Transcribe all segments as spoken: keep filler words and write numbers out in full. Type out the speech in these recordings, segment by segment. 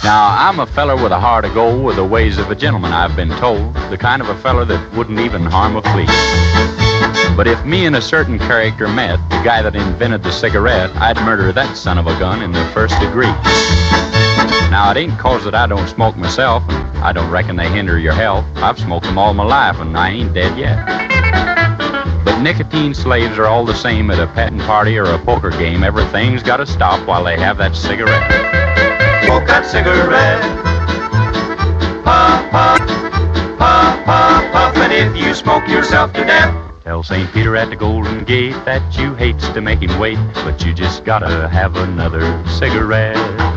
Now, I'm a feller with a heart of gold, with the ways of a gentleman, I've been told. The kind of a feller that wouldn't even harm a flea. But if me and a certain character met, the guy that invented the cigarette, I'd murder that son of a gun in the first degree. Now, it ain't 'cause that I don't smoke myself, and I don't reckon they hinder your health. I've smoked them all my life, and I ain't dead yet. But nicotine slaves are all the same at a petting party or a poker game. Everything's gotta stop while they have that cigarette. Smoke that cigarette. Puff, puff, puff, puff, puff, and if you smoke yourself to death, tell Saint Peter at the Golden Gate that you hates to make him wait, but you just gotta have another cigarette.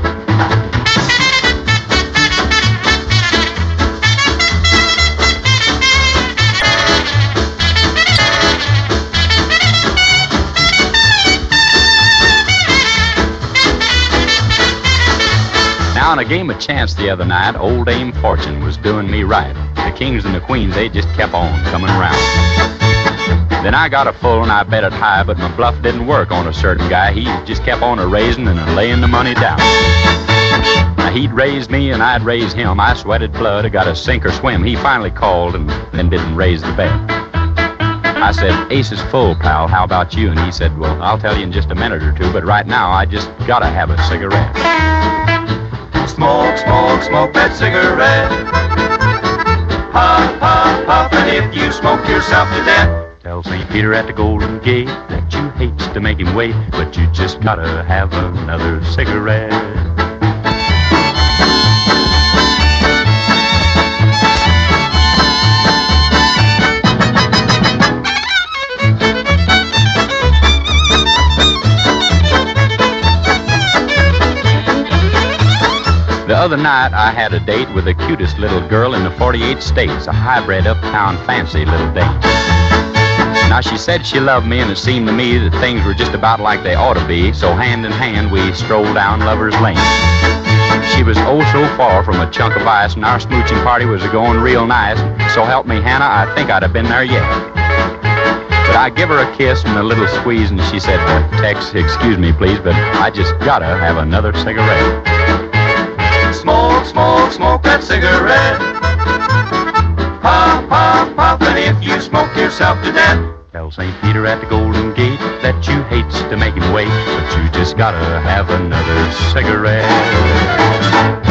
Now, in a game of chance the other night, old Dame Fortune was doing me right. The kings and the queens, they just kept on coming around. Then I got a full and I bet it high, but my bluff didn't work on a certain guy. He just kept on a-raising and a-laying the money down. Now, he'd raise me and I'd raise him. I sweated blood, I got to sink or swim. He finally called and then didn't raise the bet. I said, ace is full, pal, how about you? And he said, well, I'll tell you in just a minute or two, but right now I just gotta have a cigarette. Smoke, smoke, smoke that cigarette. Puff, puff, puff, and if you smoke yourself to death, tell Saint Peter at the Golden Gate that you hates to make him wait, but you just gotta have another cigarette. The other night I had a date with the cutest little girl in the forty-eight states, a hybrid uptown fancy little dame. Now she said she loved me, and it seemed to me that things were just about like they ought to be, so hand in hand we strolled down Lover's Lane. She was oh so far from a chunk of ice, and our smooching party was going real nice. So help me, Hannah, I think I'd have been there yet. But I give her a kiss and a little squeeze, and she said, Tex, excuse me please, but I just gotta have another cigarette. smoke, smoke, smoke that cigarette. Puff, puff, puff, and if you smoke yourself to death, tell Saint Peter at the Golden Gate that you hates to make him wait, but you just gotta have another cigarette.